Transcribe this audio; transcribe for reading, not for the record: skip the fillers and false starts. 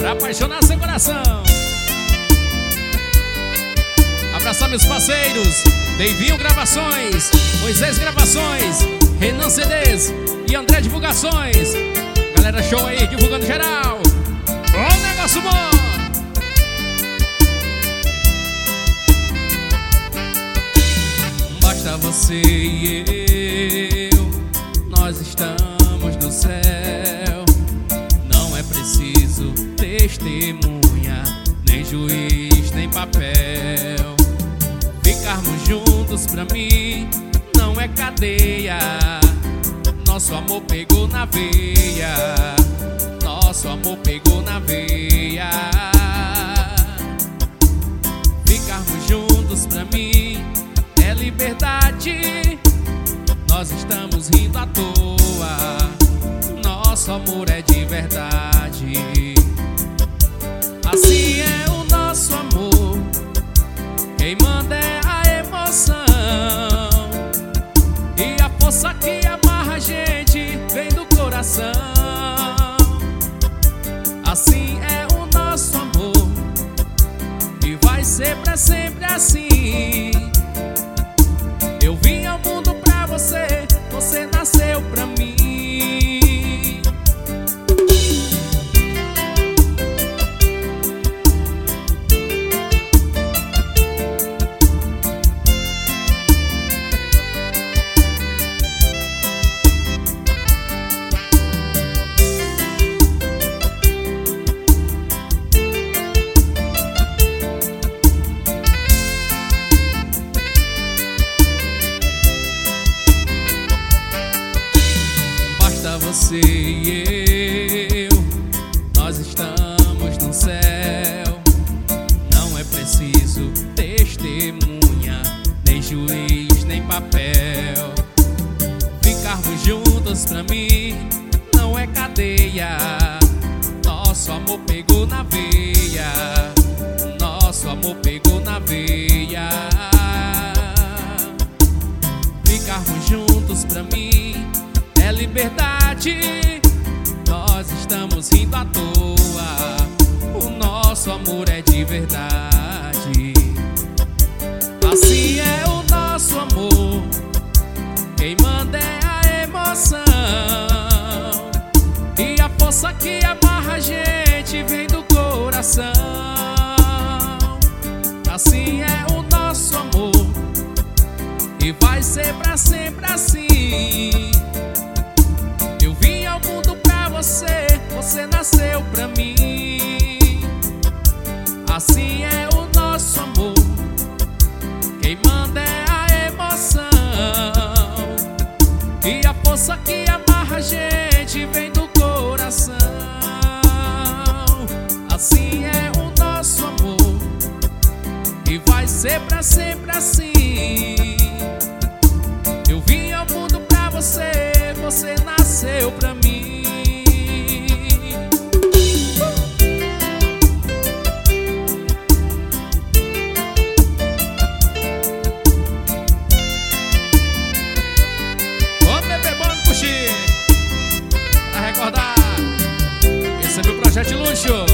pra apaixonar seu coração. Abraçar meus parceiros, Deivinho Gravações, Moisés Gravações, Renan CDs e André Divulgações. Galera, show aí, divulgando geral. Ó, negócio bom! Basta você e eu, nós estamos no céu. Não é preciso testemunha, nem juiz, nem papel. Ficarmos juntos pra mim não é cadeia. Nosso amor pegou na veia, nosso amor pegou na veia. Ficarmos juntos pra mim é liberdade. Nós estamos rindo à toa, nosso amor é de verdade. Assim é o nosso amor, quem manda é a emoção. E a força que amarra a gente vem do coração. Assim é o nosso amor, e vai ser pra sempre assim. Eu vim ao mundo pra você, você nasceu pra mim. Você e eu, nós estamos no céu. Não é preciso testemunha, nem juiz, nem papel. Ficarmos juntos pra mim não é cadeia. Nosso amor pegou na veia, nosso amor pegou na veia. Ficarmos juntos pra mim é liberdade. Nós estamos rindo à toa, o nosso amor é de verdade. Assim é o nosso amor, quem manda é a emoção. E a força que amarra a gente vem do coração. Assim é o nosso amor, e vai ser pra sempre assim. Eu vim ao mundo pra você, você nasceu pra mim. Assim é o nosso amor, quem manda é a emoção. E a força que amarra a gente vem do coração. Assim é o nosso amor, e vai ser pra sempre assim. Eu vim ao mundo pra você, você nasceu pra mim. Ô bebê, bora curtir, pra recordar. Esse é meu projeto de luxo.